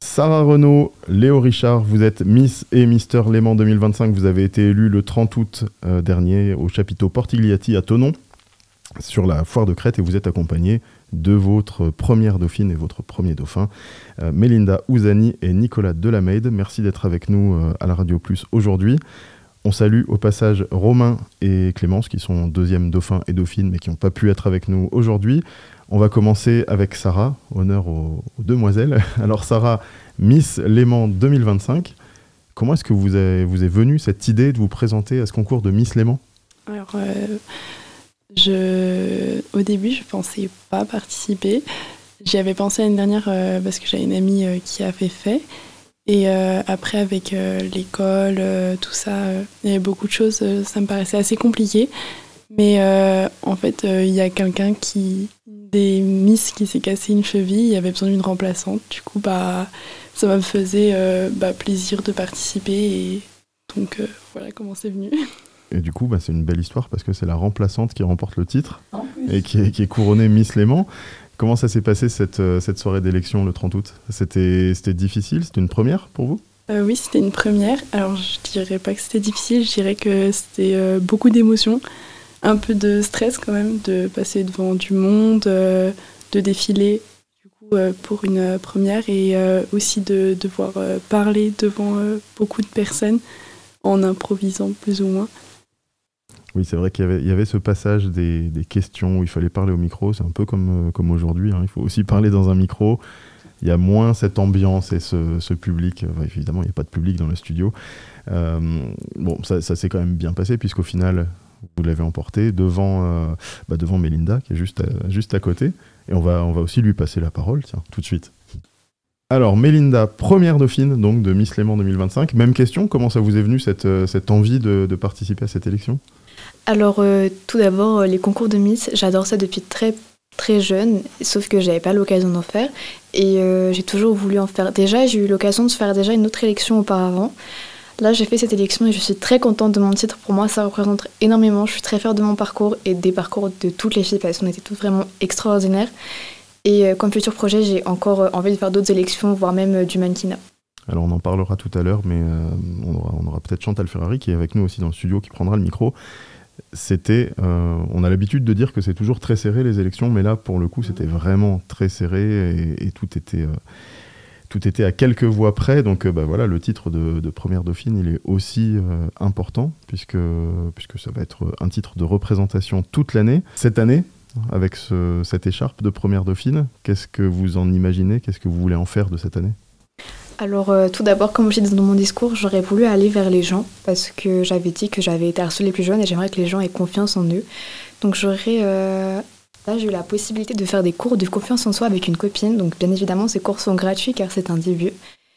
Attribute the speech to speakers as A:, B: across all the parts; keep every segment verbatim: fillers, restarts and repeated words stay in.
A: Sarah Renaud, Léo Richard, vous êtes Miss et Mister Léman deux mille vingt-cinq. Vous avez été élus le trente août euh, dernier au chapiteau Portigliatti à Thonon, sur la foire de Crète, et vous êtes accompagnée de votre première dauphine et votre premier dauphin, euh, Mélinda Ouzani et Nicolas Delameide. Merci d'être avec nous euh, à la Radio Plus aujourd'hui. On salue au passage Romain et Clémence, qui sont deuxième dauphin et dauphine, mais qui n'ont pas pu être avec nous aujourd'hui. On va commencer avec Sarah, honneur aux, aux demoiselles. Alors Sarah, Miss Léman deux mille vingt-cinq, comment est-ce que vous est, vous est venue cette idée de vous présenter à ce concours de Miss Léman ?
B: Alors, euh, je, au début, je ne pensais pas participer. J'y avais pensé l'année dernière euh, parce que j'avais une amie euh, qui avait fait. Et euh, après, avec euh, l'école, euh, tout ça, euh, il y avait beaucoup de choses, euh, ça me paraissait assez compliqué. Mais euh, en fait, il euh, y a quelqu'un qui, des Miss qui s'est cassé une cheville, il y avait besoin d'une remplaçante. Du coup, bah, ça me faisait euh, bah, plaisir de participer. Et donc, euh, voilà comment c'est venu.
A: Et du coup, bah, c'est une belle histoire parce que c'est la remplaçante qui remporte le titre oh, oui. et qui est, qui est couronnée Miss Léman. Comment ça s'est passé cette, cette soirée d'élection le trente août ? C'était, c'était difficile ? C'était une première pour vous ?
B: euh, Oui, c'était une première. Alors, je dirais pas que c'était difficile, je dirais que c'était euh, beaucoup d'émotions. Un peu de stress quand même, de passer devant du monde, euh, de défiler du coup, euh, pour une première et euh, aussi de devoir euh, parler devant euh, beaucoup de personnes en improvisant plus ou moins.
A: Oui, c'est vrai qu'il y avait, il y avait ce passage des, des questions où il fallait parler au micro, c'est un peu comme, euh, comme aujourd'hui, hein. Il faut aussi parler dans un micro. Il y a moins cette ambiance et ce, ce public. Enfin, évidemment, il n'y a pas de public dans le studio. Euh, bon, ça, ça s'est quand même bien passé puisqu'au final... Vous l'avez emporté devant, euh, bah devant Mélinda, qui est juste à, juste à côté. Et on va, on va aussi lui passer la parole, tiens, tout de suite. Alors, Mélinda, première dauphine donc, de Miss Léman deux mille vingt-cinq. Même question, comment ça vous est venu cette, cette envie de, de participer à cette élection ?
C: Alors, euh, tout d'abord, les concours de Miss, j'adore ça depuis très, très jeune, sauf que je n'avais pas l'occasion d'en faire. Et euh, j'ai toujours voulu en faire. Déjà, j'ai eu l'occasion de faire déjà une autre élection auparavant. Là, j'ai fait cette élection et je suis très contente de mon titre. Pour moi, ça représente énormément. Je suis très fière de mon parcours et des parcours de toutes les filles parce qu'on était toutes vraiment extraordinaires. Et euh, comme futur projet, j'ai encore euh, envie de faire d'autres élections, voire même euh, du mannequinat.
A: Alors, on en parlera tout à l'heure, mais euh, on aura, on aura peut-être Chantal Ferrari qui est avec nous aussi dans le studio, qui prendra le micro. C'était, euh, on a l'habitude de dire que c'est toujours très serré les élections, mais là, pour le coup, c'était vraiment très serré et, et tout était... Euh, Tout était à quelques voix près, donc bah, voilà, le titre de, de première dauphine, il est aussi euh, important, puisque, puisque ça va être un titre de représentation toute l'année. Cette année, avec ce, cette écharpe de première dauphine, qu'est-ce que vous en imaginez ? Qu'est-ce que vous voulez en faire de cette année ?
C: Alors euh, tout d'abord, comme je disais dans mon discours, j'aurais voulu aller vers les gens, parce que j'avais dit que j'avais été harcelée plus jeune et j'aimerais que les gens aient confiance en eux. Donc j'aurais... Euh Là, j'ai eu la possibilité de faire des cours de confiance en soi avec une copine. Donc, bien évidemment, ces cours sont gratuits car c'est un début.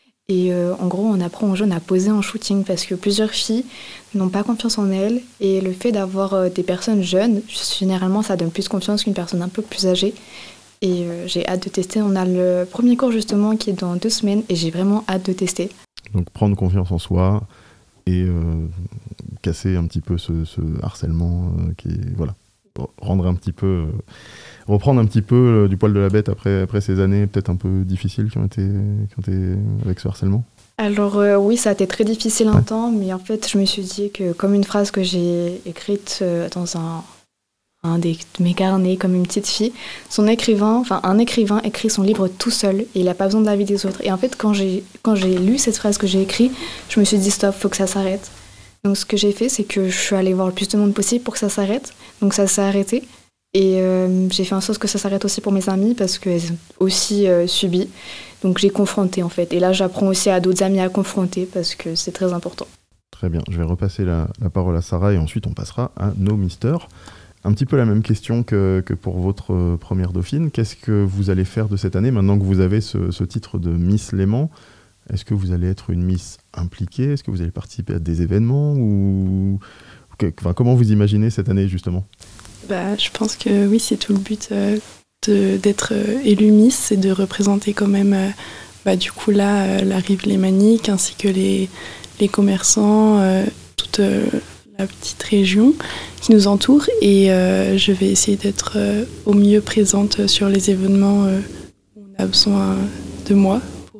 C: Et euh, en gros, on apprend aux jeunes à poser en shooting parce que plusieurs filles n'ont pas confiance en elles. Et le fait d'avoir euh, des personnes jeunes, généralement, ça donne plus confiance qu'une personne un peu plus âgée. Et euh, j'ai hâte de tester. On a le premier cours, justement, qui est dans deux semaines et j'ai vraiment hâte de tester.
A: Donc, prendre confiance en soi et euh, casser un petit peu ce, ce harcèlement euh, qui est... Voilà. Rendre un petit peu, euh, reprendre un petit peu euh, du poil de la bête après, après ces années peut-être un peu difficiles qui ont été, qui ont été avec ce harcèlement.
C: Alors euh, oui, ça a été très difficile un ouais. temps, mais en fait je me suis dit que comme une phrase que j'ai écrite euh, dans un, un des, de mes carnets comme une petite fille, son écrivain, enfin un écrivain écrit son livre tout seul et il n'a pas besoin de l'avis des autres. Et en fait quand j'ai, quand j'ai lu cette phrase que j'ai écrite, je me suis dit stop, faut que ça s'arrête. Donc ce que j'ai fait, c'est que je suis allée voir le plus de monde possible pour que ça s'arrête. Donc ça s'est arrêté. Et euh, j'ai fait en sorte que ça s'arrête aussi pour mes amies parce qu'elles ont aussi euh, subi. Donc j'ai confronté en fait. Et là, j'apprends aussi à d'autres amis à confronter parce que c'est très important.
A: Très bien. Je vais repasser la, la parole à Sarah et ensuite on passera à nos misters. Un petit peu la même question que, que pour votre euh, première dauphine. Qu'est-ce que vous allez faire de cette année maintenant que vous avez ce, ce titre de Miss Léman ? Est-ce que vous allez être une Miss impliquée ? Est-ce que vous allez participer à des événements ou... enfin, comment vous imaginez cette année justement ?
B: Bah, je pense que oui, c'est tout le but euh, de, d'être euh, élue Miss, c'est de représenter quand même euh, bah, du coup là euh, la rive lémanique ainsi que les, les commerçants, euh, toute euh, la petite région qui nous entoure et euh, je vais essayer d'être euh, au mieux présente sur les événements euh, où on a besoin de moi.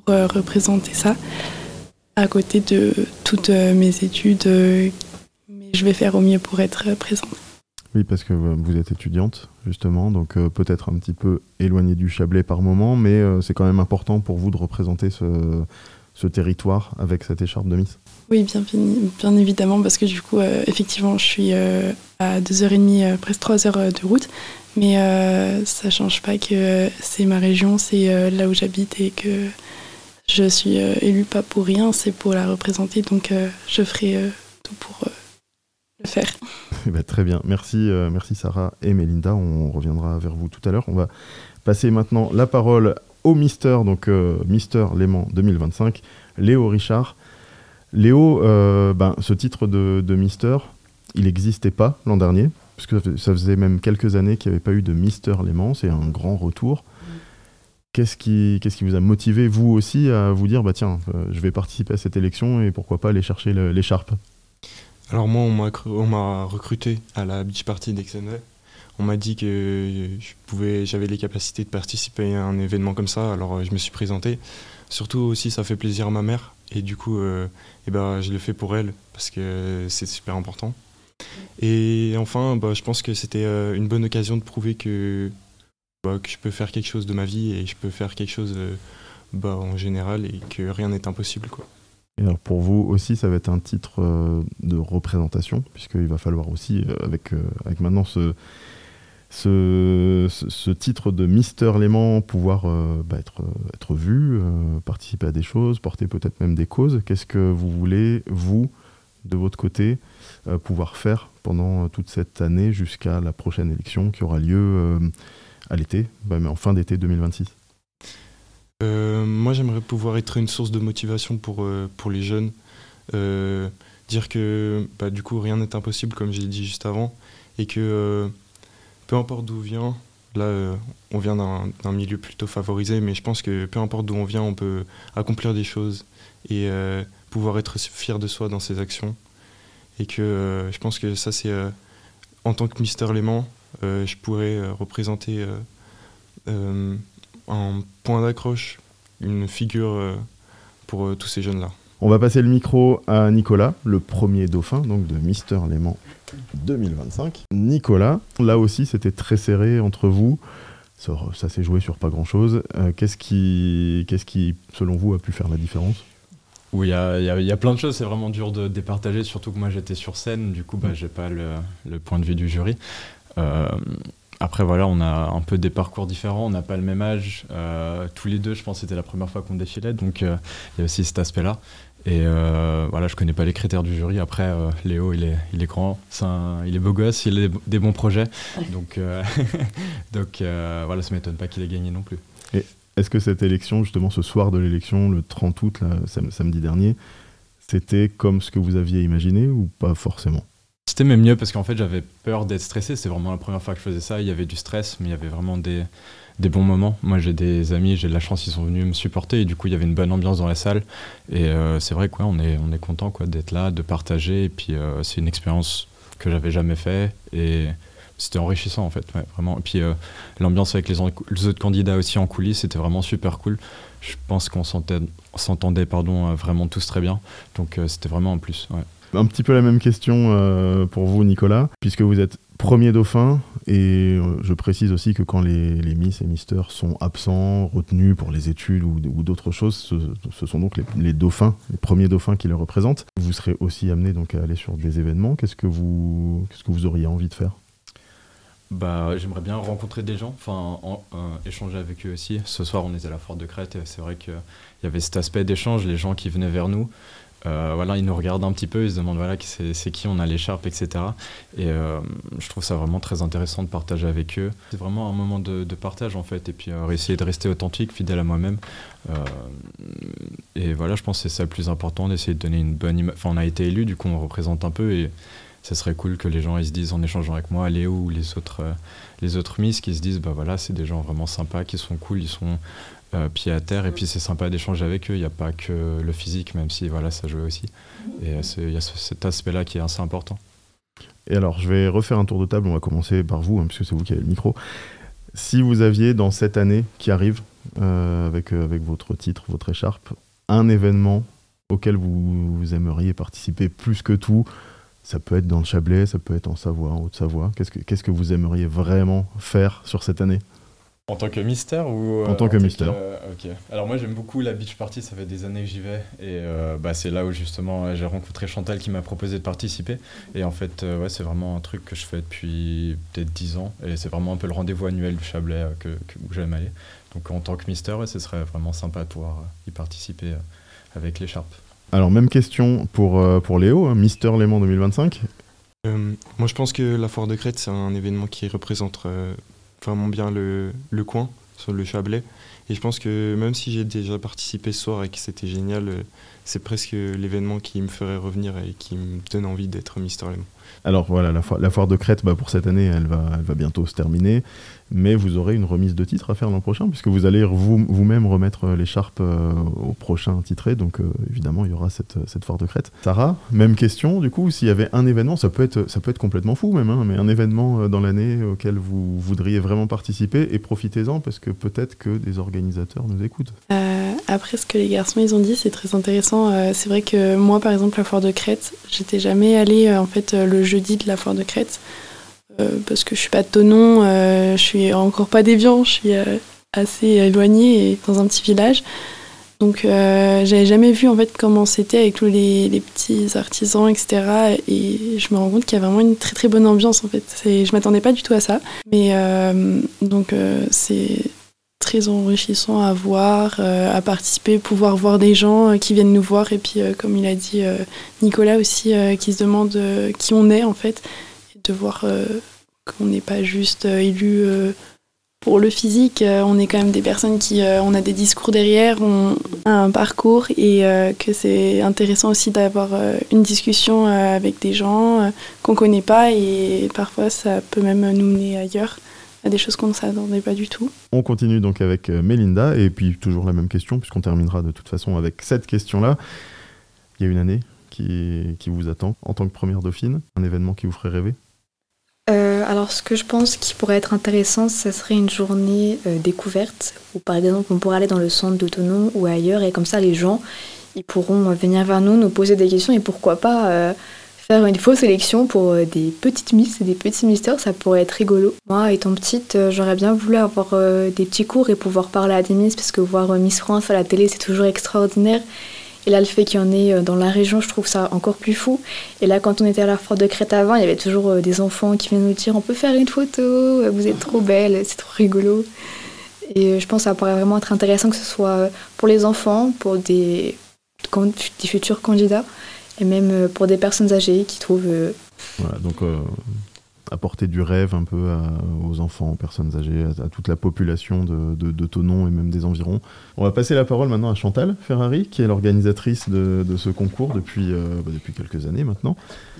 B: pour euh, représenter ça à côté de toutes euh, mes études. Euh, mais je vais faire au mieux pour être euh, présente.
A: Oui, parce que euh, vous êtes étudiante, justement, donc euh, peut-être un petit peu éloignée du Chablais par moment, mais euh, c'est quand même important pour vous de représenter ce, ce territoire avec cette écharpe de Miss.
B: Oui, bien, bien évidemment, parce que du coup, euh, effectivement, je suis euh, à deux heures trente, euh, presque trois heures de route, mais euh, ça ne change pas que euh, c'est ma région, c'est euh, là où j'habite et que je suis euh, élue pas pour rien, c'est pour la représenter, donc euh, je ferai euh, tout pour euh, le faire.
A: Eh ben, très bien, merci, euh, merci Sarah et Mélinda, on reviendra vers vous tout à l'heure. On va passer maintenant la parole au Mister, donc euh, Mister Léman deux mille vingt-cinq, Léo Richard. Léo, euh, ben, ce titre de, de Mister, il n'existait pas l'an dernier, parce que ça faisait même quelques années qu'il n'y avait pas eu de Mister Léman, c'est un grand retour. Qu'est-ce qui, qu'est-ce qui vous a motivé, vous aussi, à vous dire, bah tiens, euh, je vais participer à cette élection et pourquoi pas aller chercher le, l'écharpe?
D: Alors moi, on m'a, on m'a recruté à la Beach Party d'Aix-en-Vaux. On m'a dit que je pouvais, j'avais les capacités de participer à un événement comme ça, alors je me suis présenté. Surtout aussi, ça fait plaisir à ma mère. Et du coup, euh, eh ben, je le fais pour elle, parce que c'est super important. Et enfin, bah, je pense que c'était euh, une bonne occasion de prouver que, bah, que je peux faire quelque chose de ma vie et je peux faire quelque chose euh, bah, en général et que rien n'est impossible, quoi.
A: Et alors pour vous aussi, ça va être un titre euh, de représentation, puisqu'il va falloir aussi, euh, avec, euh, avec maintenant ce, ce, ce, ce titre de Mister Léman, pouvoir euh, bah, être, être vu, euh, participer à des choses, porter peut-être même des causes. Qu'est-ce que vous voulez, vous, de votre côté, euh, pouvoir faire pendant toute cette année jusqu'à la prochaine élection qui aura lieu euh, à l'été, bah, mais en fin d'été deux mille vingt-six?
D: Euh, moi, j'aimerais pouvoir être une source de motivation pour, euh, pour les jeunes. Euh, dire que bah, du coup, rien n'est impossible, comme j'ai dit juste avant. Et que euh, peu importe d'où on vient, là, euh, on vient d'un, d'un milieu plutôt favorisé, mais je pense que peu importe d'où on vient, on peut accomplir des choses et euh, pouvoir être fier de soi dans ses actions. Et que euh, je pense que ça, c'est... Euh, en tant que Mister Léman, euh, je pourrais euh, représenter... Euh, euh, un point d'accroche, une figure euh, pour euh, tous ces jeunes-là.
A: On va passer le micro à Nicolas, le premier dauphin donc de Mister Léman deux mille vingt-cinq. Nicolas, là aussi c'était très serré entre vous, ça, ça s'est joué sur pas grand-chose. Euh, qu'est-ce qui, qu'est-ce qui, selon vous, a pu faire la différence?
E: Oui, il y a, y, a, y a plein de choses, c'est vraiment dur de départager, surtout que moi j'étais sur scène, du coup bah, j'ai pas le, le point de vue du jury. Euh, Après, voilà, on a un peu des parcours différents, on n'a pas le même âge. Euh, tous les deux, je pense que c'était la première fois qu'on défilait, donc il euh, y a aussi cet aspect-là. Et euh, voilà, je connais pas les critères du jury. Après, euh, Léo, il est, il est grand, c'est un, il est beau gosse, il a des, des bons projets. Donc, euh, donc euh, voilà, ça m'étonne pas qu'il ait gagné non plus.
A: Et est-ce que cette élection, justement, ce soir de l'élection, le trente août, là, sam- samedi dernier, c'était comme ce que vous aviez imaginé ou pas forcément?
E: C'était même mieux parce qu'en fait j'avais peur d'être stressé, c'est vraiment la première fois que je faisais ça, il y avait du stress mais il y avait vraiment des, des bons moments. Moi j'ai des amis, j'ai de la chance, ils sont venus me supporter et du coup il y avait une bonne ambiance dans la salle et euh, c'est vrai qu'on est, on est content quoi, d'être là, de partager et puis euh, c'est une expérience que j'avais jamais fait et c'était enrichissant en fait, ouais, vraiment. Et puis euh, l'ambiance avec les, en- les autres candidats aussi en coulisses, c'était vraiment super cool. Je pense qu'on s'entendait, s'entendait pardon, euh, vraiment tous très bien, donc euh, c'était vraiment un plus, ouais.
A: Un petit peu la même question euh, pour vous, Nicolas, puisque vous êtes premier dauphin, et euh, je précise aussi que quand les, les Miss et Misters sont absents, retenus pour les études ou, ou d'autres choses, ce, ce sont donc les, les dauphins, les premiers dauphins qui les représentent. Vous serez aussi amené donc à aller sur des événements. Qu'est-ce que vous, qu'est-ce que vous auriez envie de faire?
E: Bah, j'aimerais bien rencontrer des gens, enfin en- euh, échanger avec eux aussi. Ce soir, on était à la Forte de Crète et c'est vrai qu'il y avait cet aspect d'échange, les gens qui venaient vers nous. Euh, voilà, ils nous regardent un petit peu, ils se demandent voilà, c'est, c'est qui, on a l'écharpe, et cetera. Et euh, je trouve ça vraiment très intéressant de partager avec eux. C'est vraiment un moment de, de partage en fait, et puis euh, essayer de rester authentique, fidèle à moi-même. Euh, et voilà, je pense que c'est ça le plus important, d'essayer de donner une bonne image. Enfin, on a été élus, du coup on représente un peu, et ça serait cool que les gens ils se disent en échangeant avec moi, Léo ou les autres, euh, les autres Miss, qui se disent bah voilà, c'est des gens vraiment sympas, qui sont cool, ils sont euh, pieds à terre, et puis c'est sympa d'échanger avec eux. Il n'y a pas que le physique, même si voilà, ça joue aussi. Et il y a ce, cet aspect-là qui est assez important.
A: Et alors, je vais refaire un tour de table. On va commencer par vous, hein, puisque c'est vous qui avez le micro. Si vous aviez dans cette année qui arrive, euh, avec, euh, avec votre titre, votre écharpe, un événement auquel vous, vous aimeriez participer plus que tout, ça peut être dans le Chablais, ça peut être en Savoie, en Haute-Savoie, qu'est-ce que, qu'est-ce que vous aimeriez vraiment faire sur cette année ?
E: En tant que mystère ou euh,
A: En tant que mystère.
E: euh, ok. Alors moi j'aime beaucoup la beach party, ça fait des années que j'y vais et euh, bah, c'est là où justement euh, j'ai rencontré Chantal qui m'a proposé de participer et en fait euh, ouais, c'est vraiment un truc que je fais depuis peut-être dix ans et c'est vraiment un peu le rendez-vous annuel du Chablais euh, que, que, où j'aime aller. Donc en tant que mystère, ouais, ce serait vraiment sympa de pouvoir euh, y participer euh, avec l'écharpe.
A: Alors même question pour, euh, pour Léo, hein, Mister Léman deux mille vingt-cinq.
D: Euh, moi, je pense que la Foire de Crète, c'est un événement qui représente euh, vraiment bien le, le coin, sur le Chablais. Et je pense que même si j'ai déjà participé ce soir et que c'était génial, euh, c'est presque l'événement qui me ferait revenir et qui me donne envie d'être Mister Léman.
A: Alors voilà, la, fo- la foire de Crète, bah, pour cette année, elle va, elle va bientôt se terminer. Mais vous aurez une remise de titre à faire l'an prochain, puisque vous allez vous, vous-même remettre l'écharpe euh, au prochain titré. Donc euh, évidemment, il y aura cette, cette foire de Crète. Sarah, même question, du coup, s'il y avait un événement, ça peut être, ça peut être complètement fou même, hein, mais un événement euh, dans l'année auquel vous voudriez vraiment participer, et profitez-en, parce que peut-être que des organisateurs nous écoutent.
B: Euh, après, ce que les garçons ils ont dit, c'est très intéressant. Euh, c'est vrai que moi, par exemple, la foire de Crète, j'étais jamais allée euh, en fait euh, le jeudi de la foire de Crète. Euh, parce que je suis pas de Thonon, euh, je suis encore pas d'Évian, je suis euh, assez éloignée et dans un petit village. Donc euh, j'avais jamais vu en fait comment c'était avec tous les, les petits artisans, et cetera. Et je me rends compte qu'il y a vraiment une très très bonne ambiance en fait. C'est, je m'attendais pas du tout à ça. Mais euh, donc euh, c'est très enrichissant à voir, euh, à participer, pouvoir voir des gens euh, qui viennent nous voir. Et puis euh, comme il a dit euh, Nicolas aussi, euh, qui se demande euh, qui on est en fait. De voir euh, qu'on n'est pas juste euh, élu euh, pour le physique, euh, on est quand même des personnes qui, euh, on a des discours derrière, on a un parcours et euh, que c'est intéressant aussi d'avoir euh, une discussion euh, avec des gens euh, qu'on connaît pas et parfois ça peut même nous mener ailleurs, à des choses qu'on ne s'attendait pas du tout.
A: On continue donc avec euh, Mélinda, et puis toujours la même question, puisqu'on terminera de toute façon avec cette question-là. Il y a une année qui, qui vous attend en tant que première dauphine, un événement qui vous ferait rêver ?
C: Euh, alors, ce que je pense qui pourrait être intéressant, ce serait une journée euh, découverte, où par exemple on pourrait aller dans le centre de Thonon ou ailleurs, et comme ça les gens ils pourront venir vers nous, nous poser des questions, et pourquoi pas euh, faire une fausse sélection pour euh, des petites miss et des petits mystères, ça pourrait être rigolo. Moi, étant petite, euh, j'aurais bien voulu avoir euh, des petits cours et pouvoir parler à des miss, parce que voir euh, Miss France à la télé, c'est toujours extraordinaire. Et là, le fait qu'il y en ait dans la région, je trouve ça encore plus fou. Et là, quand on était à la foire de Crète avant, il y avait toujours des enfants qui venaient nous dire « On peut faire une photo, vous êtes trop belle, c'est trop rigolo ». Et je pense que ça pourrait vraiment être intéressant que ce soit pour les enfants, pour des, des futurs candidats, et même pour des personnes âgées qui trouvent...
A: Voilà, donc euh, apporter du rêve un peu à, aux enfants, aux personnes âgées, à, à toute la population de, de, de Thonon et même des environs. On va passer la parole maintenant à Chantal Ferrari, qui est l'organisatrice de, de ce concours depuis, euh, bah, depuis quelques années maintenant.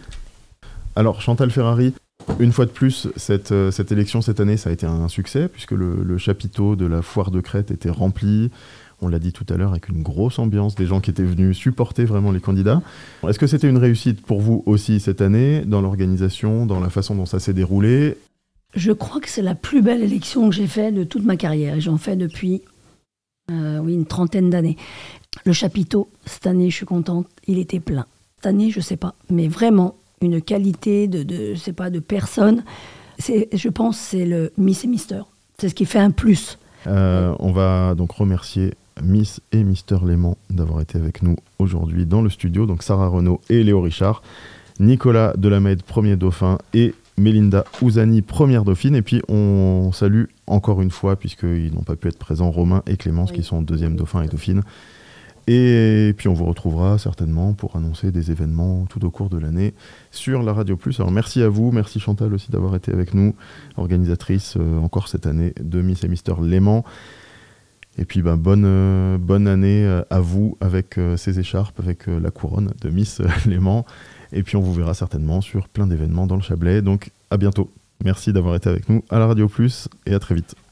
A: Alors Chantal Ferrari, une fois de plus, cette, euh, cette élection cette année, ça a été un succès, puisque le, le chapiteau de la foire de Crète était rempli. On l'a dit tout à l'heure, avec une grosse ambiance, des gens qui étaient venus supporter vraiment les candidats. Est-ce que c'était une réussite pour vous aussi cette année, dans l'organisation, dans la façon dont ça s'est déroulé ?
F: Je crois que c'est la plus belle élection que j'ai faite de toute ma carrière. Et j'en fais depuis euh, oui, une trentaine d'années. Le chapiteau, cette année, je suis contente, il était plein. Cette année, je ne sais pas, mais vraiment, une qualité de, de, je sais pas, de personnes. C'est, je pense que c'est le Miss et Mister. C'est ce qui fait un plus.
A: Euh, on va donc remercier Miss et Mister Léman d'avoir été avec nous aujourd'hui dans le studio. Donc Sarah Renaud et Léo Richard, Nicolas Delamède, premier dauphin, et Mélinda Ouzani, première dauphine. Et puis on salue encore une fois, puisqu'ils n'ont pas pu être présents, Romain et Clémence, oui, qui sont deuxième dauphin et dauphine. Et puis on vous retrouvera certainement pour annoncer des événements tout au cours de l'année sur la Radio Plus. Alors merci à vous, merci Chantal aussi d'avoir été avec nous, organisatrice euh, encore cette année de Miss et Mister Léman. Et puis ben, bonne, euh, bonne année euh, à vous avec euh, ces écharpes, avec euh, la couronne de Miss euh, Léman. Et puis on vous verra certainement sur plein d'événements dans le Chablais. Donc à bientôt. Merci d'avoir été avec nous à la Radio Plus et à très vite.